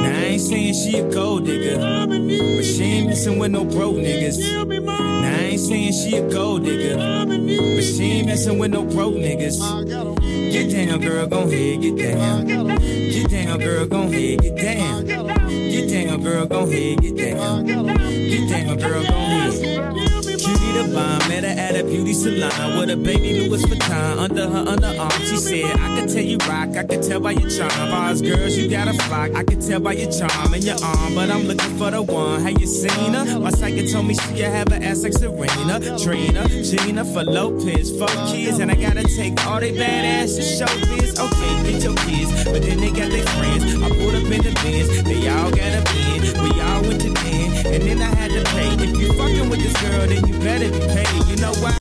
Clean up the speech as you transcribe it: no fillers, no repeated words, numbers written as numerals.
Now I ain't saying she a gold digger, but she ain't messing with no broke niggas. Now I ain't saying she a gold digger, but she ain't messing with no broke niggas. Get down, girl, gon' head, get down. Get down, girl, gon' head, get down. Get down, girl, gon' head, get down. Get down, girl, gon' head. Cutie the bomb, met her at a beauty salon with a baby Louis Vuitton under her underarm. She said, I could tell you rock, I could tell by your charm. Bars girls, you got a flock, I could tell by your charm and your arm, but I'm looking for the one. Have you seen her? My psychic told me she have an ass like Serena, Trina, Gina for Lopez, 4 kids, and I gotta take all they badass to show biz. Okay, get your kids, but then they got their friends. I pulled up in the Benz, they all got a bin. We all went to den, and then I had to pay. If you fucking with this girl, then you better be paid. You know why?